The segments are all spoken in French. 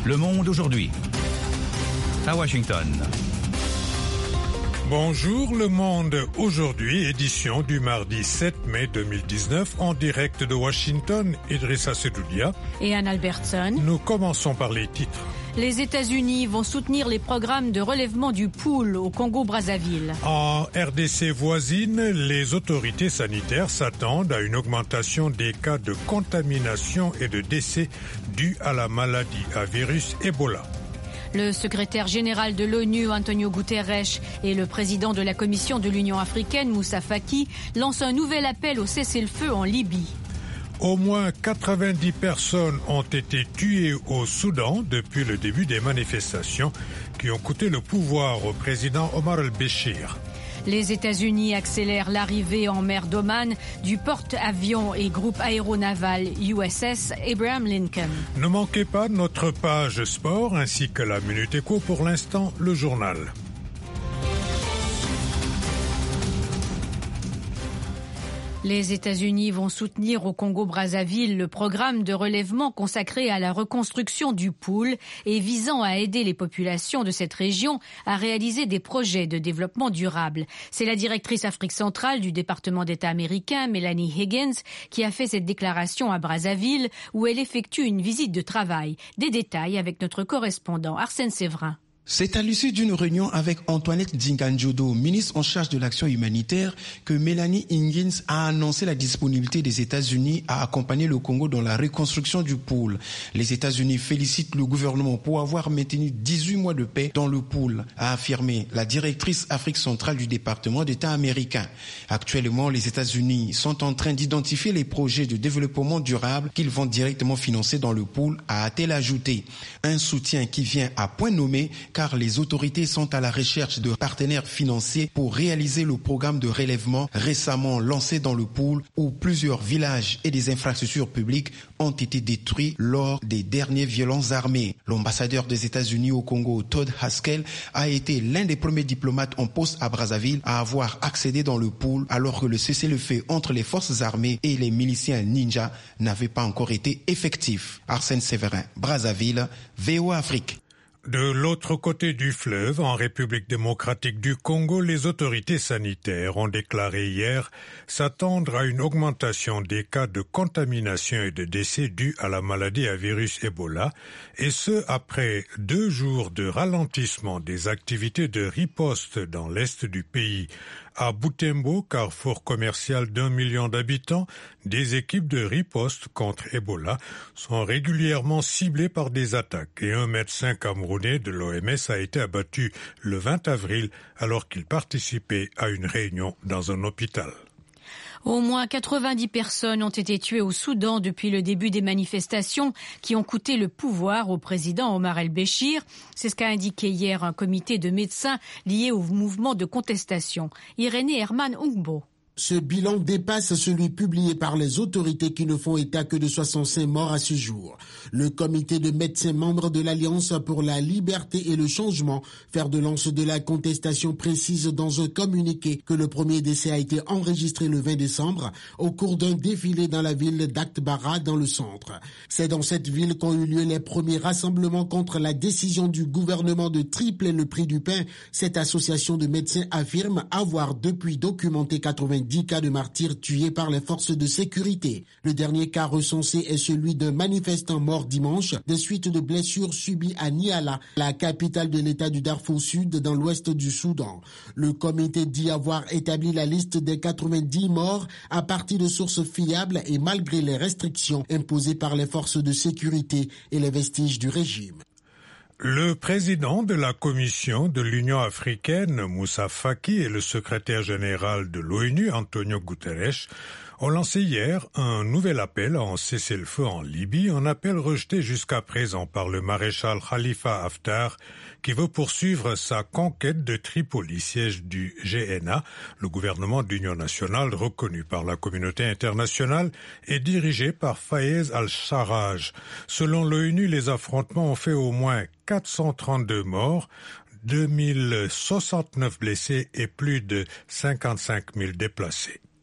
Le Monde aujourd'hui. À Washington. Bonjour Le Monde aujourd'hui, édition du mardi 7 mai 2019, en direct de Washington, Idrissa Sedoudia et Anne Albertson. Nous commençons par les titres. Les États-Unis vont soutenir les programmes de relèvement du pool au Congo-Brazzaville. En RDC voisine, les autorités sanitaires s'attendent à une augmentation des cas de contamination et de décès dus à la maladie à virus Ebola. Le secrétaire général de l'ONU, Antonio Guterres, et le président de la Commission de l'Union africaine, Moussa Faki, lancent un nouvel appel au cessez-le-feu en Libye. Au moins 90 personnes ont été tuées au Soudan depuis le début des manifestations qui ont coûté le pouvoir au président Omar al-Béchir. Les États-Unis accélèrent l'arrivée en mer d'Oman du porte-avions et groupe aéronaval USS Abraham Lincoln. Ne manquez pas notre page sport ainsi que la Minute Éco. Pour l'instant, le journal. Les États-Unis vont soutenir au Congo-Brazzaville le programme de relèvement consacré à la reconstruction du pool et visant à aider les populations de cette région à réaliser des projets de développement durable. C'est la directrice Afrique centrale du département d'État américain, Melanie Higgins, qui a fait cette déclaration à Brazzaville où elle effectue une visite de travail. Des détails avec notre correspondant Arsène Séverin. C'est à l'issue d'une réunion avec Antoinette Dinganjodo, ministre en charge de l'action humanitaire, que Melanie Higgins a annoncé la disponibilité des États-Unis à accompagner le Congo dans la reconstruction du pôle. Les États-Unis félicitent le gouvernement pour avoir maintenu 18 mois de paix dans le pôle, a affirmé la directrice Afrique centrale du département d'État américain. Actuellement, les États-Unis sont en train d'identifier les projets de développement durable qu'ils vont directement financer dans le pôle, a-t-elle ajouté. Un soutien qui vient à point nommé car les autorités sont à la recherche de partenaires financiers pour réaliser le programme de relèvement récemment lancé dans le pôle où plusieurs villages et des infrastructures publiques ont été détruits lors des dernières violences armées. L'ambassadeur des États-Unis au Congo, Todd Haskell, a été l'un des premiers diplomates en poste à Brazzaville à avoir accédé dans le pôle alors que le cessez-le-feu entre les forces armées et les miliciens ninja n'avait pas encore été effectif. Arsène Séverin, Brazzaville, VOA Afrique. De l'autre côté du fleuve, en République démocratique du Congo, les autorités sanitaires ont déclaré hier s'attendre à une augmentation des cas de contamination et de décès dus à la maladie à virus Ebola, et ce après 2 jours de ralentissement des activités de riposte dans l'est du pays. À Butembo, carrefour commercial d'1 million d'habitants, des équipes de riposte contre Ebola sont régulièrement ciblées par des attaques et un médecin camerounais de l'OMS a été abattu le 20 avril alors qu'il participait à une réunion dans un hôpital. Au moins 90 personnes ont été tuées au Soudan depuis le début des manifestations qui ont coûté le pouvoir au président Omar el-Béchir. C'est ce qu'a indiqué hier un comité de médecins lié au mouvement de contestation. Irénée Herman Ungbo. Ce bilan dépasse celui publié par les autorités qui ne font état que de 65 morts à ce jour. Le comité de médecins membres de l'Alliance pour la liberté et le changement, fer de lance de la contestation, précise dans un communiqué que le premier décès a été enregistré le 20 décembre au cours d'un défilé dans la ville d'Aktbara dans le centre. C'est dans cette ville qu'ont eu lieu les premiers rassemblements contre la décision du gouvernement de tripler le prix du pain. Cette association de médecins affirme avoir depuis documenté 90 cas de martyrs tués par les forces de sécurité. Le dernier cas recensé est celui d'un manifestant mort dimanche des suites de blessures subies à Niala, la capitale de l'État du Darfour Sud dans l'ouest du Soudan. Le comité dit avoir établi la liste des 90 morts à partir de sources fiables et malgré les restrictions imposées par les forces de sécurité et les vestiges du régime. Le président de la Commission de l'Union africaine, Moussa Faki, et le secrétaire général de l'ONU, Antonio Guterres, ont lancé hier un nouvel appel à un cessez-le-feu en Libye, un appel rejeté jusqu'à présent par le maréchal Khalifa Haftar, qui veut poursuivre sa conquête de Tripoli, siège du GNA, le gouvernement d'union nationale reconnu par la communauté internationale et dirigé par Fayez al-Sarraj. Selon l'ONU, les affrontements ont fait au moins 432 morts, 2069 blessés et plus de 55 000 déplacés.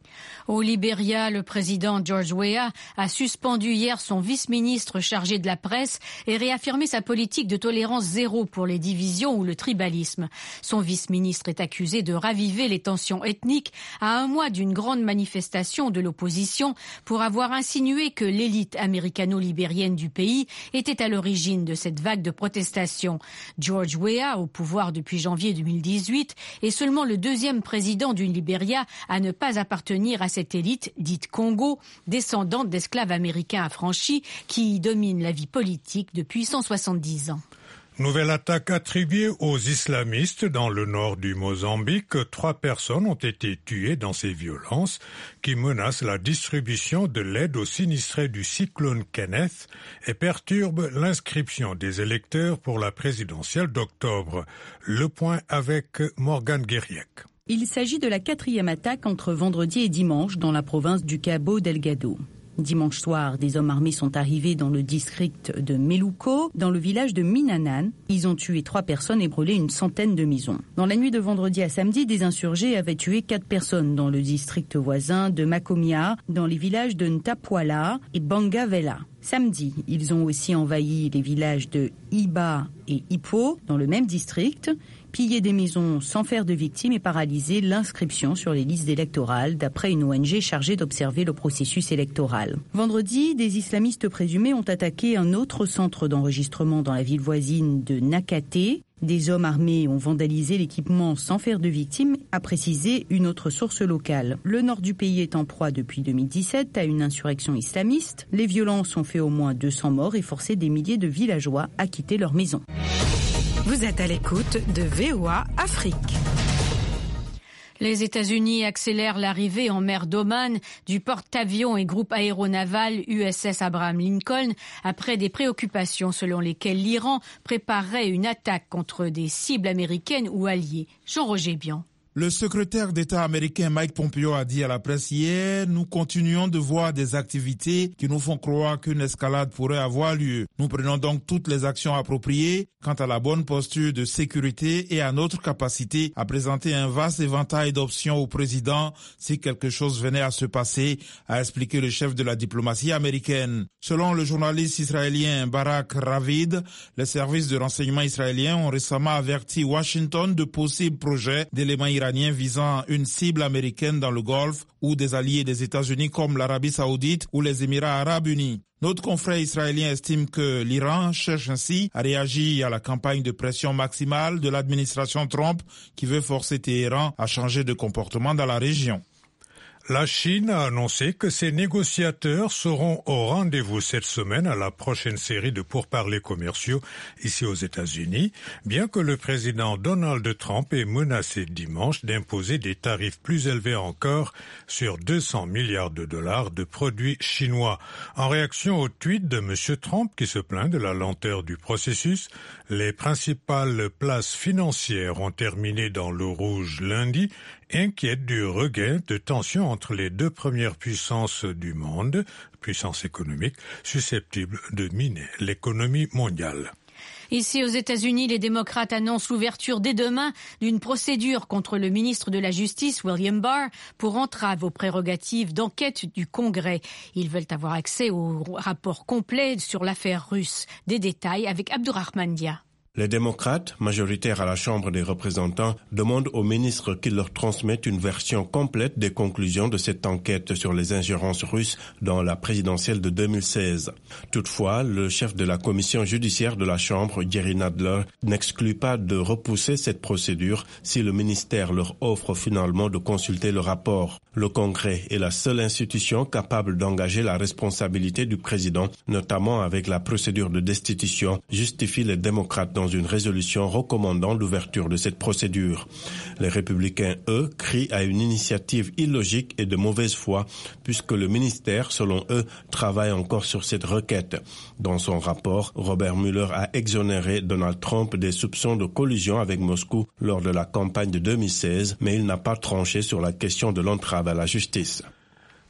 Au Libéria, le président George Weah a suspendu hier son vice-ministre chargé de la presse et réaffirmé sa politique de tolérance zéro pour les divisions ou le tribalisme. Son vice-ministre est accusé de raviver les tensions ethniques à un mois d'une grande manifestation de l'opposition pour avoir insinué que l'élite américano-libérienne du pays était à l'origine de cette vague de protestations. George Weah, au pouvoir depuis janvier 2018, est seulement le deuxième président du Libéria à ne pas appartenir à cette élite dite Congo, descendante d'esclaves américains affranchis qui domine la vie politique depuis 170 ans. Nouvelle attaque attribuée aux islamistes dans le nord du Mozambique. 3 personnes ont été tuées dans ces violences qui menacent la distribution de l'aide aux sinistrés du cyclone Kenneth et perturbent l'inscription des électeurs pour la présidentielle d'octobre. Le point avec Morgane Guériec. Il s'agit de la 4e attaque entre vendredi et dimanche dans la province du Cabo Delgado. Dimanche soir, des hommes armés sont arrivés dans le district de Meluco, dans le village de Minanan. Ils ont tué 3 personnes et brûlé une centaine de maisons. Dans la nuit de vendredi à samedi, des insurgés avaient tué 4 personnes dans le district voisin de Macomia, dans les villages de Ntapuala et Bangavela. Samedi, ils ont aussi envahi les villages de Iba et Ipo, dans le même district, pillé des maisons sans faire de victimes et paralysé l'inscription sur les listes électorales, d'après une ONG chargée d'observer le processus électoral. Vendredi, des islamistes présumés ont attaqué un autre centre d'enregistrement dans la ville voisine de Nakate. Des hommes armés ont vandalisé l'équipement sans faire de victimes, a précisé une autre source locale. Le nord du pays est en proie depuis 2017 à une insurrection islamiste. Les violences ont fait au moins 200 morts et forcé des milliers de villageois à quitter leur maison. Vous êtes à l'écoute de VOA Afrique. Les États-Unis accélèrent l'arrivée en mer d'Oman du porte-avions et groupe aéronaval USS Abraham Lincoln après des préoccupations selon lesquelles l'Iran préparerait une attaque contre des cibles américaines ou alliées. Jean-Roger Bian. Le secrétaire d'État américain Mike Pompeo a dit à la presse hier « Nous continuons de voir des activités qui nous font croire qu'une escalade pourrait avoir lieu. Nous prenons donc toutes les actions appropriées quant à la bonne posture de sécurité et à notre capacité à présenter un vaste éventail d'options au président si quelque chose venait à se passer », a expliqué le chef de la diplomatie américaine. Selon le journaliste israélien Barak Ravid, les services de renseignement israéliens ont récemment averti Washington de possibles projets d'éléments iraniens visant une cible américaine dans le Golfe ou des alliés des États-Unis comme l'Arabie Saoudite ou les Émirats Arabes Unis. Notre confrère israélien estime que l'Iran cherche ainsi à réagir à la campagne de pression maximale de l'administration Trump qui veut forcer Téhéran à changer de comportement dans la région. La Chine a annoncé que ses négociateurs seront au rendez-vous cette semaine à la prochaine série de pourparlers commerciaux ici aux États-Unis, bien que le président Donald Trump ait menacé dimanche d'imposer des tarifs plus élevés encore sur 200 milliards de dollars de produits chinois. En réaction au tweet de M. Trump qui se plaint de la lenteur du processus, les principales places financières ont terminé dans le rouge lundi, inquiète du regain de tensions entre les 2 premières puissances du monde, puissances économiques, susceptibles de miner l'économie mondiale. Ici aux États-Unis, les démocrates annoncent l'ouverture dès demain d'une procédure contre le ministre de la Justice, William Barr, pour entrave aux prérogatives d'enquête du Congrès. Ils veulent avoir accès au rapport complet sur l'affaire russe. Des détails avec Abdurrahman Dia. Les démocrates, majoritaires à la Chambre des représentants, demandent au ministre qu'il leur transmette une version complète des conclusions de cette enquête sur les ingérences russes dans la présidentielle de 2016. Toutefois, le chef de la commission judiciaire de la Chambre, Jerry Nadler, n'exclut pas de repousser cette procédure si le ministère leur offre finalement de consulter le rapport. Le Congrès est la seule institution capable d'engager la responsabilité du président, notamment avec la procédure de destitution, justifient les démocrates dans une résolution recommandant l'ouverture de cette procédure. Les républicains, eux, crient à une initiative illogique et de mauvaise foi, puisque le ministère, selon eux, travaille encore sur cette requête. Dans son rapport, Robert Mueller a exonéré Donald Trump des soupçons de collusion avec Moscou lors de la campagne de 2016, mais il n'a pas tranché sur la question de l'entrave à la justice.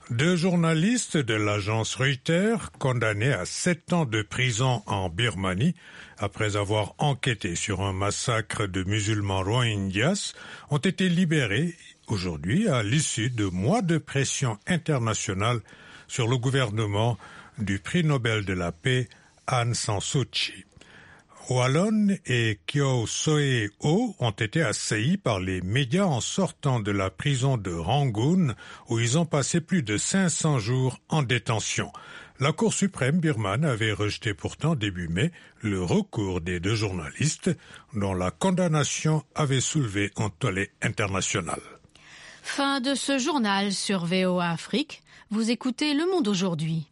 2 journalistes de l'agence Reuters, condamnés à 7 ans de prison en Birmanie, après avoir enquêté sur un massacre de musulmans rohingyas, ont été libérés aujourd'hui à l'issue de mois de pression internationale sur le gouvernement du prix Nobel de la paix Aung San Suu Kyi. Wallon et Kyaw Soe O ont été assaillis par les médias en sortant de la prison de Rangoon où ils ont passé plus de 500 jours en détention. La Cour suprême birmane avait rejeté pourtant début mai le recours des 2 journalistes dont la condamnation avait soulevé un tollé international. Fin de ce journal sur VOA Afrique. Vous écoutez Le Monde aujourd'hui.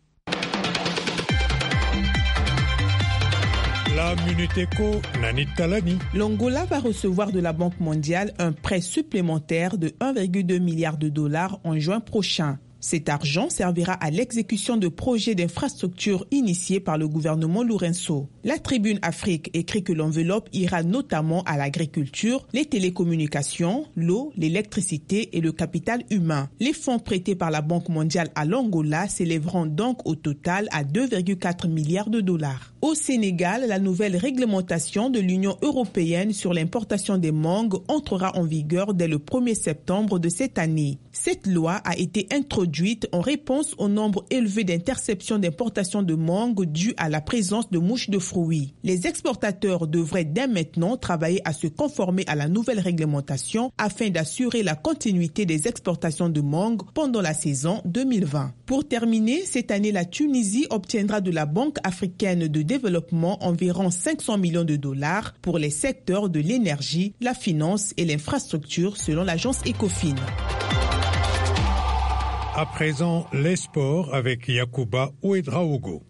La Minute Éco, Nanit Talani. L'Angola va recevoir de la Banque mondiale un prêt supplémentaire de 1,2 milliard de dollars en juin prochain. Cet argent servira à l'exécution de projets d'infrastructures initiés par le gouvernement Lourenço. La Tribune Afrique écrit que l'enveloppe ira notamment à l'agriculture, les télécommunications, l'eau, l'électricité et le capital humain. Les fonds prêtés par la Banque mondiale à l'Angola s'élèveront donc au total à 2,4 milliards de dollars. Au Sénégal, la nouvelle réglementation de l'Union européenne sur l'importation des mangues entrera en vigueur dès le 1er septembre de cette année. Cette loi a été introduite en réponse au nombre élevé d'interceptions d'importation de mangue dues à la présence de mouches de fruits. Les exportateurs devraient dès maintenant travailler à se conformer à la nouvelle réglementation afin d'assurer la continuité des exportations de mangue pendant la saison 2020. Pour terminer, cette année, la Tunisie obtiendra de la Banque africaine de développement environ 500 millions de dollars pour les secteurs de l'énergie, la finance et l'infrastructure selon l'agence Ecofin. À présent, les sports avec Yacouba Ouedraogo.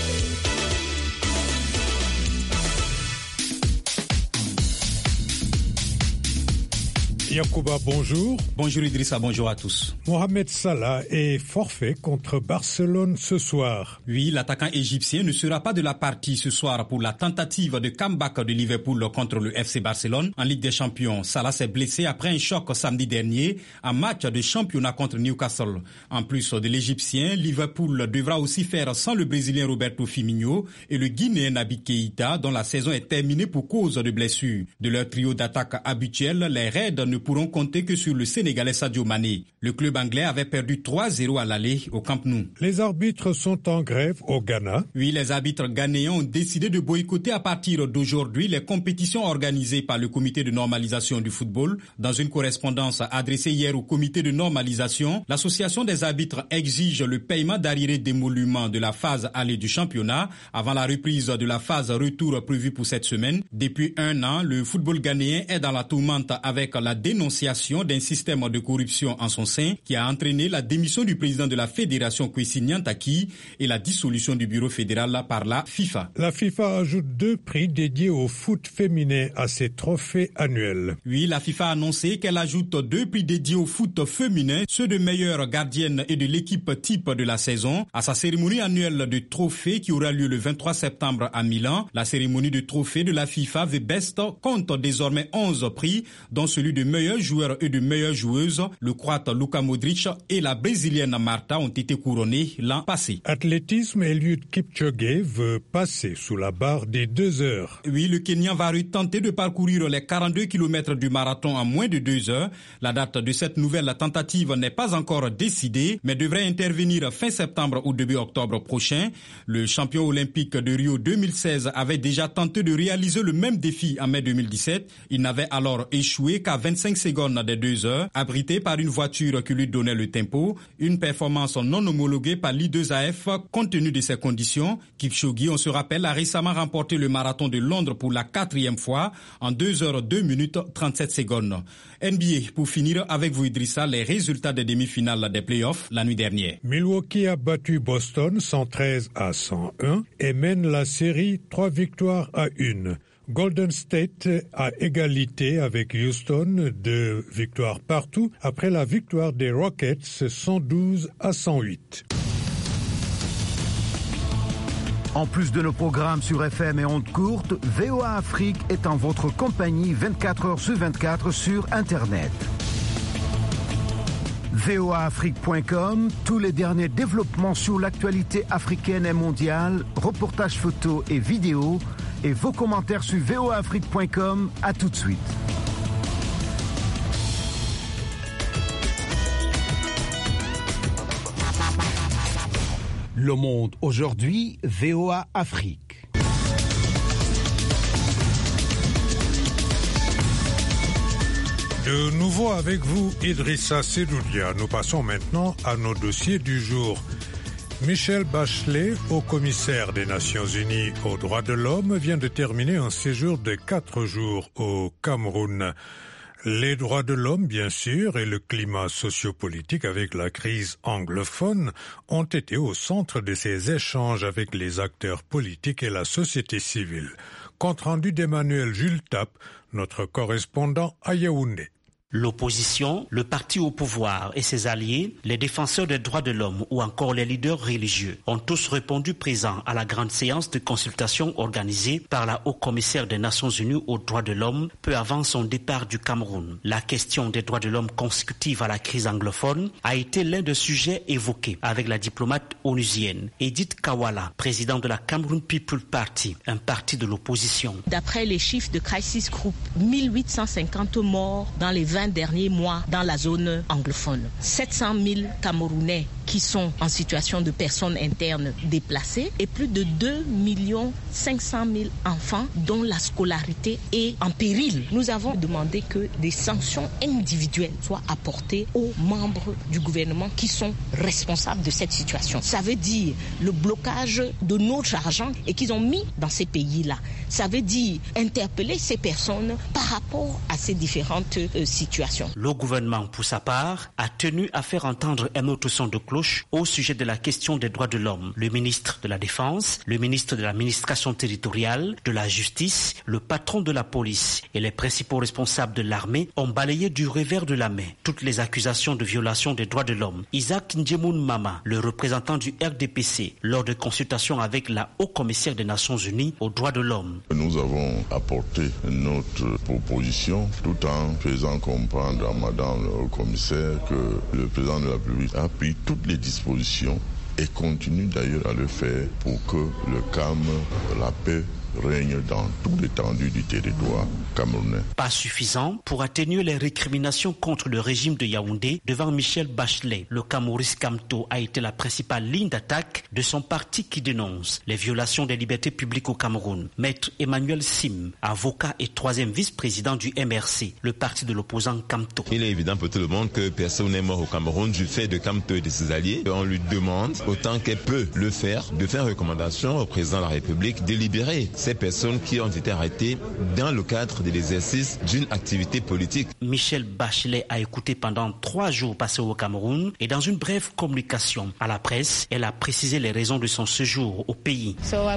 Yacouba, bonjour. Bonjour Idrissa, bonjour à tous. Mohamed Salah est forfait contre Barcelone ce soir. Oui, l'attaquant égyptien ne sera pas de la partie ce soir pour la tentative de comeback de Liverpool contre le FC Barcelone en Ligue des Champions. Salah s'est blessé après un choc samedi dernier en match de championnat contre Newcastle. En plus de l'Égyptien, Liverpool devra aussi faire sans le Brésilien Roberto Firmino et le Guinéen Naby Keïta dont la saison est terminée pour cause de blessures. De leur trio d'attaque habituel, les Reds ne pourront compter que sur le Sénégalais Sadio Mané. Le club anglais avait perdu 3-0 à l'aller au Camp Nou. Les arbitres sont en grève au Ghana. Oui, les arbitres ghanéens ont décidé de boycotter à partir d'aujourd'hui les compétitions organisées par le comité de normalisation du football. Dans une correspondance adressée hier au comité de normalisation, l'association des arbitres exige le paiement d'arriérés d'émoluments de la phase aller du championnat avant la reprise de la phase retour prévue pour cette semaine. Depuis 1 an, le football ghanéen est dans la tourmente avec la dénonciation d'un système de corruption en son sein qui a entraîné la démission du président de la fédération Kwesi Nyantakyi et la dissolution du bureau fédéral par la FIFA. La FIFA ajoute 2 prix dédiés au foot féminin à ses trophées annuels. Oui, la FIFA a annoncé qu'elle ajoute 2 prix dédiés au foot féminin, ceux de meilleure gardienne et de l'équipe type de la saison, à sa cérémonie annuelle de trophées qui aura lieu le 23 septembre à Milan. La cérémonie de trophées de la FIFA The Best compte désormais 11 prix, dont celui de meilleur joueur et de meilleure joueuse. Le Croate Luka Modric et la Brésilienne Marta ont été couronnés l'an passé. Athlétisme, Eliud Kipchoge veut passer sous la barre des 2 heures. Oui, le Kenyan va retenter de parcourir les 42 km du marathon en moins de 2 heures. La date de cette nouvelle tentative n'est pas encore décidée, mais devrait intervenir fin septembre ou début octobre prochain. Le champion olympique de Rio 2016 avait déjà tenté de réaliser le même défi en mai 2017. Il n'avait alors échoué qu'à 25 secondes des 2 heures, abrité par une voiture qui lui donnait le tempo. Une performance non homologuée par l'I2AF compte tenu de ces conditions. Kipchoge, on se rappelle, a récemment remporté le marathon de Londres pour la 4e fois en 2 heures 2 minutes 37 secondes. NBA, pour finir avec vous Idrissa, les résultats des demi-finales des playoffs la nuit dernière. Milwaukee a battu Boston 113-101 et mène la série 3-1. Golden State a égalité avec Houston, 2 victoires partout après la victoire des Rockets 112-108. En plus de nos programmes sur FM et ondes courtes, VOA Afrique est en votre compagnie 24 heures sur 24 sur Internet. voaafrique.com, tous les derniers développements sur l'actualité africaine et mondiale, reportages photos et vidéos, et vos commentaires sur voaafrique.com. À tout de suite. Le Monde aujourd'hui, VOA Afrique. De nouveau avec vous, Idrissa Sedoudia. Nous passons maintenant à nos dossiers du jour. Michelle Bachelet, haut-commissaire des Nations Unies aux droits de l'homme, vient de terminer un séjour de 4 jours au Cameroun. Les droits de l'homme, bien sûr, et le climat sociopolitique avec la crise anglophone ont été au centre de ces échanges avec les acteurs politiques et la société civile. Compte rendu d'Emmanuel Jules Tap, notre correspondant à Yaoundé. L'opposition, le parti au pouvoir et ses alliés, les défenseurs des droits de l'homme ou encore les leaders religieux ont tous répondu présents à la grande séance de consultation organisée par la haut-commissaire des Nations Unies aux droits de l'homme peu avant son départ du Cameroun. La question des droits de l'homme consécutive à la crise anglophone a été l'un des sujets évoqués avec la diplomate onusienne Edith Kawala, présidente de la Cameroon People Party, un parti de l'opposition. D'après les chiffres de Crisis Group, 1850 morts dans les 20 derniers mois dans la zone anglophone. 700 000 Camerounais qui sont en situation de personnes internes déplacées et plus de 2 500 000 enfants dont la scolarité est en péril. Nous avons demandé que des sanctions individuelles soient apportées aux membres du gouvernement qui sont responsables de cette situation. Ça veut dire le blocage de notre argent et qu'ils ont mis dans ces pays-là. Ça veut dire interpeller ces personnes par rapport à ces différentes situations. Le gouvernement, pour sa part, a tenu à faire entendre un autre son de cloche au sujet de la question des droits de l'homme. Le ministre de la Défense, le ministre de l'administration territoriale, de la justice, le patron de la police et les principaux responsables de l'armée ont balayé du revers de la main toutes les accusations de violation des droits de l'homme. Isaac Ndjemoun Mama, le représentant du RDPC, lors de consultations avec la haut-commissaire des Nations Unies aux droits de l'homme. Nous avons apporté notre proposition tout en faisant comprendre à madame le haut-commissaire que le président de la République a pris toutes les dispositions et continue d'ailleurs à le faire pour que le calme, la paix règne dans toute l'étendue du territoire camerounais. Pas suffisant pour atténuer les récriminations contre le régime de Yaoundé devant Michelle Bachelet. Le Maurice Kamto a été la principale ligne d'attaque de son parti qui dénonce les violations des libertés publiques au Cameroun. Maître Emmanuel Sim, avocat et 3e vice-président du MRC, le parti de l'opposant Kamto. Il est évident pour tout le monde que personne n'est mort au Cameroun du fait de Kamto et de ses alliés. On lui demande, autant qu'elle peut le faire, de faire recommandation au président de la République de libérer ces personnes qui ont été arrêtées dans le cadre de l'exercice d'une activité politique. Michelle Bachelet a écouté pendant 3 jours passés au Cameroun et dans une brève communication à la presse, elle a précisé les raisons de son séjour au pays.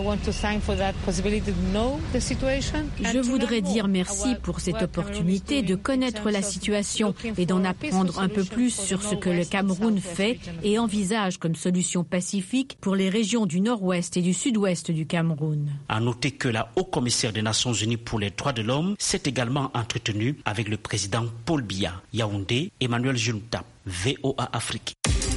Je voudrais dire merci pour cette opportunité de connaître la situation et d'en apprendre un peu plus sur ce que le Cameroun fait et envisage comme solution pacifique pour les régions du nord-ouest et du sud-ouest du Cameroun. À noter que la haut-commissaire des Nations Unies pour les droits de l'homme s'est également entretenue avec le président Paul Biya. Yaoundé, Emmanuel Jules Tap, VOA Afrique.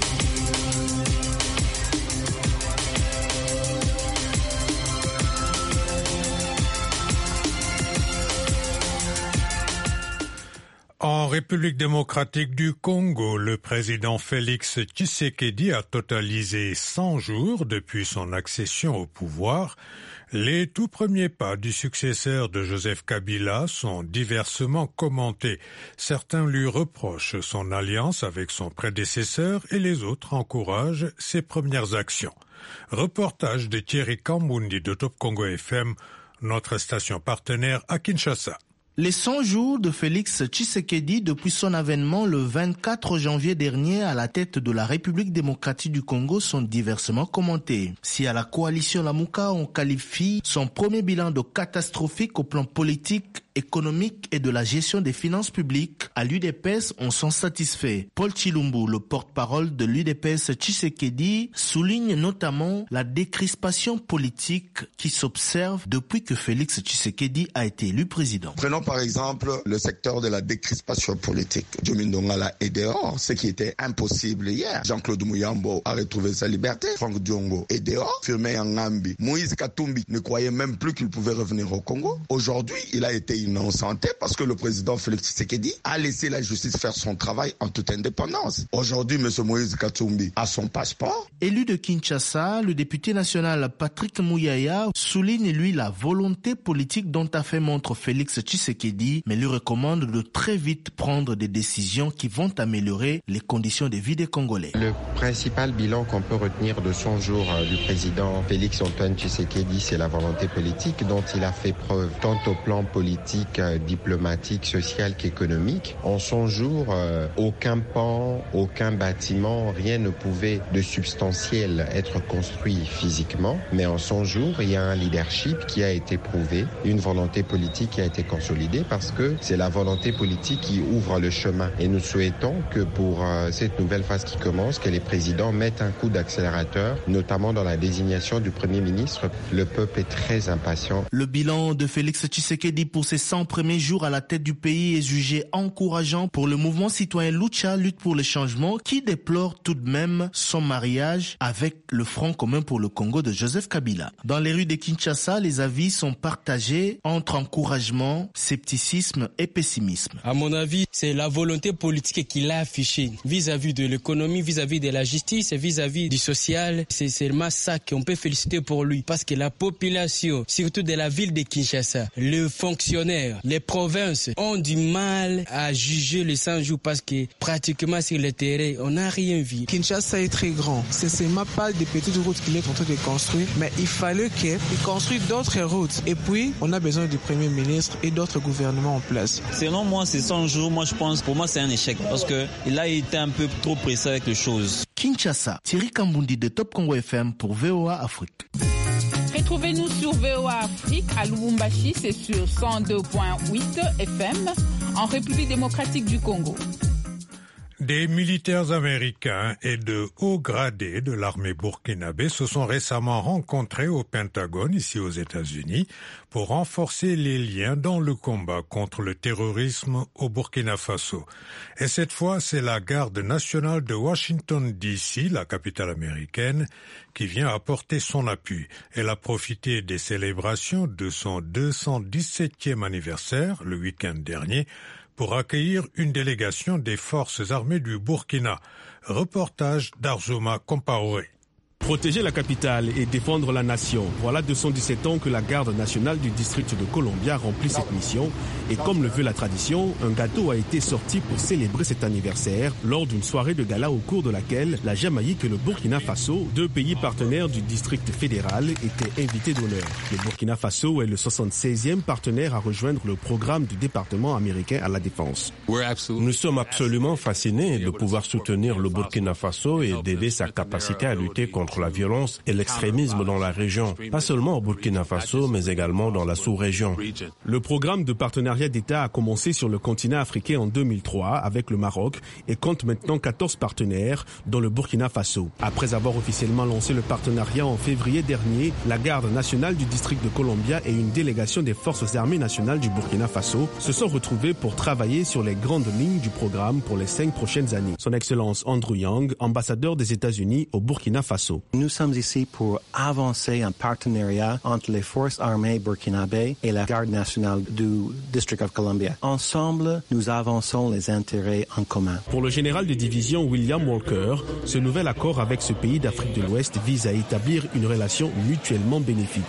En République démocratique du Congo, le président Félix Tshisekedi a totalisé 100 jours depuis son accession au pouvoir. Les tout premiers pas du successeur de Joseph Kabila sont diversement commentés. Certains lui reprochent son alliance avec son prédécesseur et les autres encouragent ses premières actions. Reportage de Thierry Kambundi de Top Congo FM, notre station partenaire à Kinshasa. Les 100 jours de Félix Tshisekedi depuis son avènement le 24 janvier dernier à la tête de la République démocratique du Congo sont diversement commentés. Si à la coalition Lamuka on qualifie son premier bilan de catastrophique au plan politique, économique et de la gestion des finances publiques, à l'UDPS, on s'en satisfait. Paul Chilumbu, le porte-parole de l'UDPS Tshisekedi, souligne notamment la décrispation politique qui s'observe depuis que Félix Tshisekedi a été élu président. Prenons par exemple le secteur de la décrispation politique. Diomi Ndongala est dehors, ce qui était impossible hier. Jean-Claude Muyambo a retrouvé sa liberté. Franck Diongo est dehors. Firmin Yangambi. Moïse Katumbi ne croyait même plus qu'il pouvait revenir au Congo. Aujourd'hui, il a été innocenté parce que le président Félix Tshisekedi a laissé la justice faire son travail en toute indépendance. Aujourd'hui, M. Moïse Katumbi a son passeport. Élu de Kinshasa, le député national Patrick Mouyaya souligne lui la volonté politique dont a fait montre Félix Tshisekedi, mais lui recommande de très vite prendre des décisions qui vont améliorer les conditions de vie des Congolais. Le principal bilan qu'on peut retenir de 100 jours du président Félix Antoine Tshisekedi, c'est la volonté politique dont il a fait preuve, tant au plan politique, diplomatique, social qu'économique. En 100 jours, aucun pan, aucun bâtiment, rien ne pouvait de substantiel être construit physiquement, mais en 100 jours, il y a un leadership qui a été prouvé, une volonté politique qui a été consolidée parce que c'est la volonté politique qui ouvre le chemin. Et nous souhaitons que pour cette nouvelle phase qui commence, que les présidents mettent un coup d'accélérateur, notamment dans la désignation du Premier ministre. Le peuple est très impatient. Le bilan de Félix Tshisekedi pour ses 100 premiers jours à la tête du pays est jugé encourageant pour le mouvement citoyen Lucha, lutte pour le changement, qui déplore tout de même son mariage avec le Front commun pour le Congo de Joseph Kabila. Dans les rues de Kinshasa, les avis sont partagés entre encouragement, scepticisme et pessimisme. À mon avis, c'est la volonté politique qu'il a affichée vis-à-vis de l'économie, vis-à-vis de la justice, vis-à-vis du social. C'est seulement ça qu'on peut féliciter pour lui. Parce que la population, surtout de la ville de Kinshasa, les fonctionnaires, les provinces ont du mal à juger les 100 jours parce que pratiquement sur le terrain, on n'a rien vu. Kinshasa est très grand. C'est seulement pas des petites routes qu'il est en train de construire, mais il fallait qu'il construise d'autres routes. Et puis, on a besoin du Premier ministre et d'autres gouvernements en place. Selon moi, c'est 100 jours. Moi, je pense, pour moi, c'est un échec parce qu'il a été un peu trop pressé avec les choses. Kinshasa, Thierry Kambundi de Top Congo FM pour VOA Afrique. Retrouvez-nous sur VOA Afrique à Lubumbashi, c'est sur 102.8 FM en République démocratique du Congo. Des militaires américains et de hauts gradés de l'armée burkinabé se sont récemment rencontrés au Pentagone, ici aux États-Unis, pour renforcer les liens dans le combat contre le terrorisme au Burkina Faso. Et cette fois, c'est la garde nationale de Washington, D.C., la capitale américaine, qui vient apporter son appui. Elle a profité des célébrations de son 217e anniversaire, le week-end dernier, pour accueillir une délégation des forces armées du Burkina. Reportage d'Arzouma Compaoré. Protéger la capitale et défendre la nation. Voilà 217 ans que la garde nationale du district de Columbia remplit cette mission. Et comme le veut la tradition, un gâteau a été sorti pour célébrer cet anniversaire lors d'une soirée de gala au cours de laquelle la Jamaïque et le Burkina Faso, deux pays partenaires du district fédéral, étaient invités d'honneur. Le Burkina Faso est le 76e partenaire à rejoindre le programme du département américain à la défense. Nous sommes absolument fascinés de pouvoir soutenir le Burkina Faso et d'aider sa capacité à lutter contre la violence et l'extrémisme dans la région, pas seulement au Burkina Faso, mais également dans la sous-région. Le programme de partenariat d'État a commencé sur le continent africain en 2003 avec le Maroc et compte maintenant 14 partenaires, dont le Burkina Faso. Après avoir officiellement lancé le partenariat en février dernier, la garde nationale du district de Columbia et une délégation des forces armées nationales du Burkina Faso se sont retrouvés pour travailler sur les grandes lignes du programme pour les 5 prochaines années. Son Excellence Andrew Young, ambassadeur des États-Unis au Burkina Faso. Nous sommes ici pour avancer un partenariat entre les forces armées burkinabées et la garde nationale du District of Columbia. Ensemble, nous avançons les intérêts en commun. Pour le général de division William Walker, ce nouvel accord avec ce pays d'Afrique de l'Ouest vise à établir une relation mutuellement bénéfique.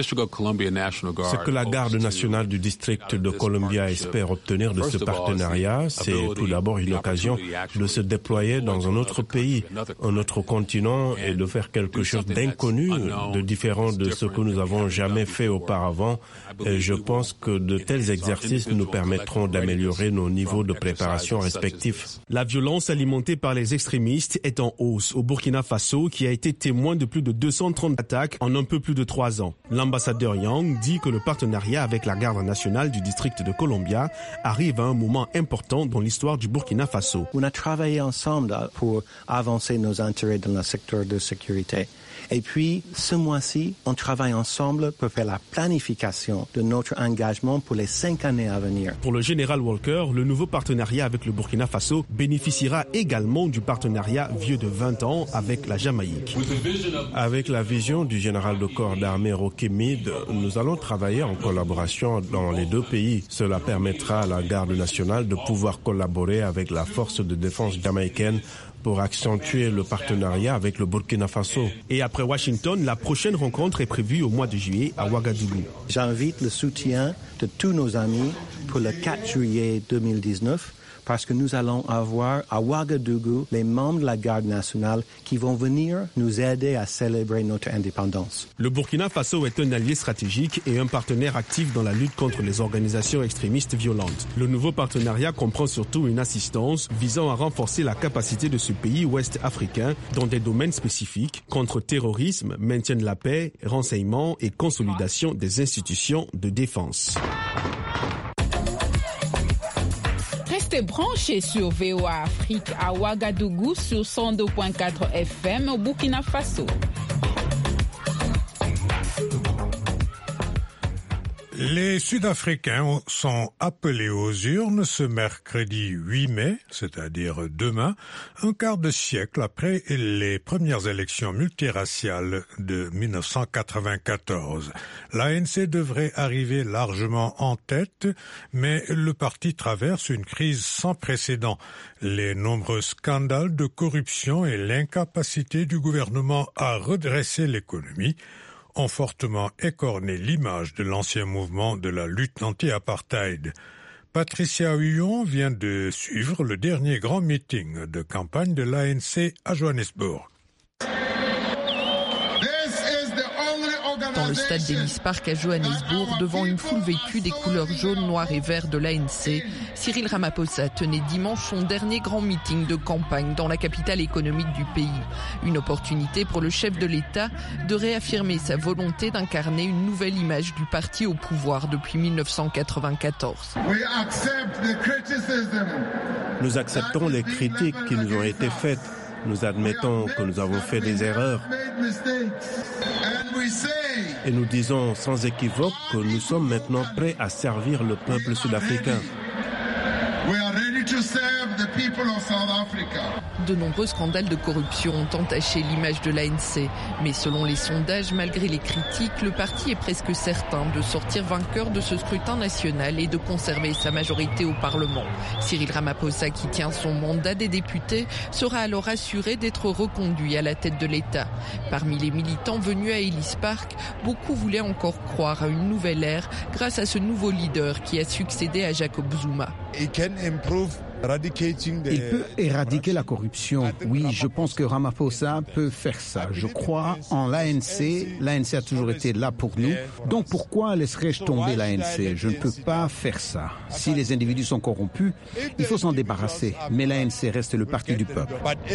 Ce que la garde nationale du district de Columbia espère obtenir de ce partenariat, c'est tout d'abord une occasion de se déployer dans un autre pays, un autre continent et de faire quelque chose d'inconnu, de différent de ce que nous avons jamais fait auparavant. Et je pense que de tels exercices nous permettront d'améliorer nos niveaux de préparation respectifs. La violence alimentée par les extrémistes est en hausse au Burkina Faso, qui a été témoin de plus de 230 attaques en un peu plus de 3 ans. L'ambassadeur Yang dit que le partenariat avec la garde nationale du district de Columbia arrive à un moment important dans l'histoire du Burkina Faso. On a travaillé ensemble pour avancer nos intérêts dans le secteur de sécurité. Et puis, ce mois-ci, on travaille ensemble pour faire la planification de notre engagement pour les 5 années à venir. Pour le général Walker, le nouveau partenariat avec le Burkina Faso bénéficiera également du partenariat vieux de 20 ans avec la Jamaïque. Avec la vision du général de corps d'armée Rocky Meade, nous allons travailler en collaboration dans les deux pays. Cela permettra à la garde nationale de pouvoir collaborer avec la force de défense jamaïcaine pour accentuer le partenariat avec le Burkina Faso. Et après Washington, la prochaine rencontre est prévue au mois de juillet à Ouagadougou. J'invite le soutien de tous nos amis pour le 4 juillet 2019 parce que nous allons avoir à Ouagadougou les membres de la garde nationale qui vont venir nous aider à célébrer notre indépendance. Le Burkina Faso est un allié stratégique et un partenaire actif dans la lutte contre les organisations extrémistes violentes. Le nouveau partenariat comprend surtout une assistance visant à renforcer la capacité de ce pays ouest africain dans des domaines spécifiques contre terrorisme, maintien de la paix, renseignement et consolidation des institutions de défense. Restez branchés sur VOA Afrique à Ouagadougou sur 102.4 FM au Burkina Faso. Les Sud-Africains sont appelés aux urnes ce mercredi 8 mai, c'est-à-dire demain, un quart de siècle après les premières élections multiraciales de 1994. L'ANC devrait arriver largement en tête, mais le parti traverse une crise sans précédent. Les nombreux scandales de corruption et l'incapacité du gouvernement à redresser l'économie ont fortement écorné l'image de l'ancien mouvement de la lutte anti-apartheid. Patricia Huyon vient de suivre le dernier grand meeting de campagne de l'ANC à Johannesburg. Dans le stade d'Ellis Park à Johannesburg, devant une foule vêtue des couleurs jaune, noir et vert de l'ANC, Cyril Ramaphosa tenait dimanche son dernier grand meeting de campagne dans la capitale économique du pays. Une opportunité pour le chef de l'État de réaffirmer sa volonté d'incarner une nouvelle image du parti au pouvoir depuis 1994. Nous acceptons les critiques qui nous ont été faites. Nous admettons que nous avons fait des erreurs. Et nous disons sans équivoque que nous sommes maintenant prêts à servir le peuple sud-africain. De nombreux scandales de corruption ont entaché l'image de l'ANC. Mais selon les sondages, malgré les critiques, le parti est presque certain de sortir vainqueur de ce scrutin national et de conserver sa majorité au Parlement. Cyril Ramaphosa, qui tient son mandat des députés, sera alors assuré d'être reconduit à la tête de l'État. Parmi les militants venus à Ellis Park, beaucoup voulaient encore croire à une nouvelle ère grâce à ce nouveau leader qui a succédé à Jacob Zuma. Il peut éradiquer la corruption. Oui, je pense que Ramaphosa peut faire ça. Je crois en l'ANC. L'ANC a toujours été là pour nous. Donc pourquoi laisserais-je tomber l'ANC? Je ne peux pas faire ça. Si les individus sont corrompus, il faut s'en débarrasser. Mais l'ANC reste le parti du peuple.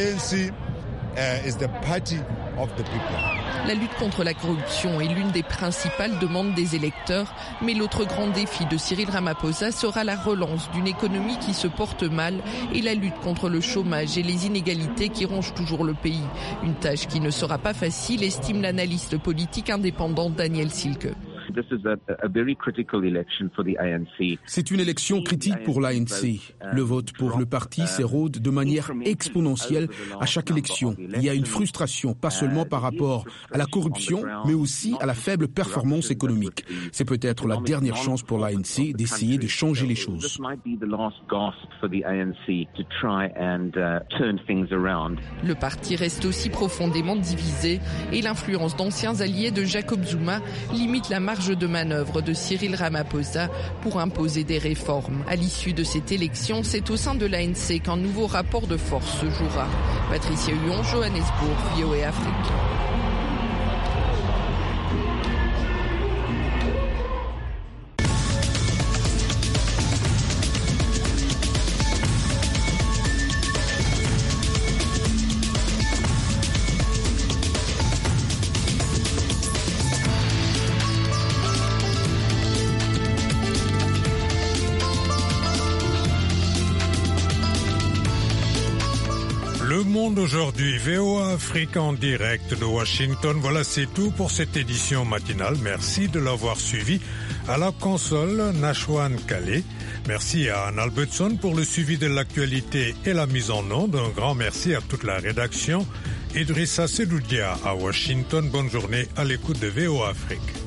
La lutte contre la corruption est l'une des principales demandes des électeurs, mais l'autre grand défi de Cyril Ramaphosa sera la relance d'une économie qui se porte mal et la lutte contre le chômage et les inégalités qui rongent toujours le pays. Une tâche qui ne sera pas facile, estime l'analyste politique indépendant Daniel Silke. C'est une élection critique pour l'ANC. Le vote pour le parti s'érode de manière exponentielle à chaque élection. Il y a une frustration, pas seulement par rapport à la corruption, mais aussi à la faible performance économique. C'est peut-être la dernière chance pour l'ANC d'essayer de changer les choses. Le parti reste aussi profondément divisé et l'influence d'anciens alliés de Jacob Zuma limite la marge marge de manœuvre de Cyril Ramaphosa pour imposer des réformes. À l'issue de cette élection, c'est au sein de l'ANC qu'un nouveau rapport de force se jouera. Patricia Huon, Johannesburg, VOA Afrique. Le Monde aujourd'hui, VOA Afrique en direct de Washington. Voilà, c'est tout pour cette édition matinale. Merci de l'avoir suivi. À la console, Nashwan Calais. Merci à Anne Albertson pour le suivi de l'actualité et la mise en onde. Un grand merci à toute la rédaction. Idrissa Sedoudia à Washington. Bonne journée à l'écoute de VOA Afrique.